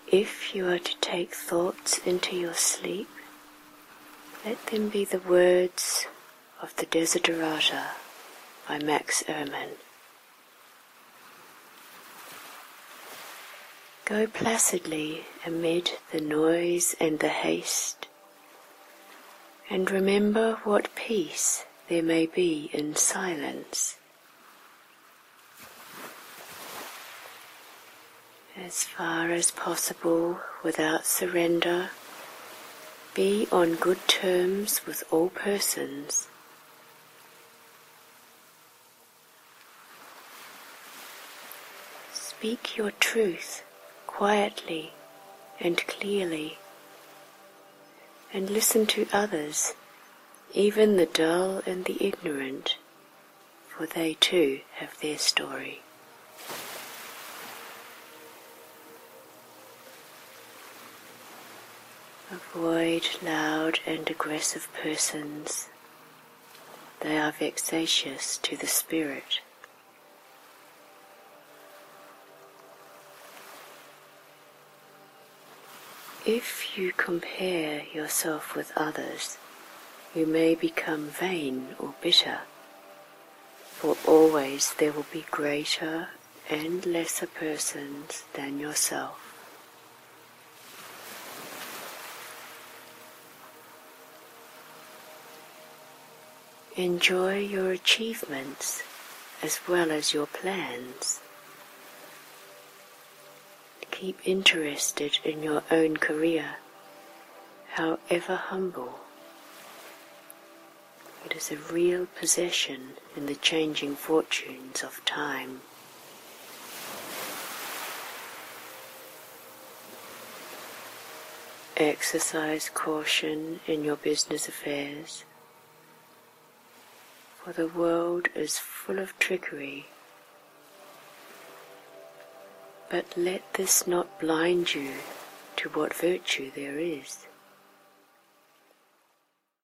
If you are to take thoughts into your sleep, let them be the words of the Desiderata by Max Ehrmann. Go placidly amid the noise and the haste, and remember what peace there may be in silence. As far as possible, without surrender, be on good terms with all persons. Speak your truth quietly and clearly, and listen to others, even the dull and the ignorant, for they too have their story. Avoid loud and aggressive persons. They are vexatious to the spirit. If you compare yourself with others, you may become vain or bitter, for always there will be greater and lesser persons than yourself. Enjoy your achievements as well as your plans. Keep interested in your own career, however humble. It is a real possession in the changing fortunes of time. Exercise caution in your business affairs, for the world is full of trickery. But let this not blind you to what virtue there is.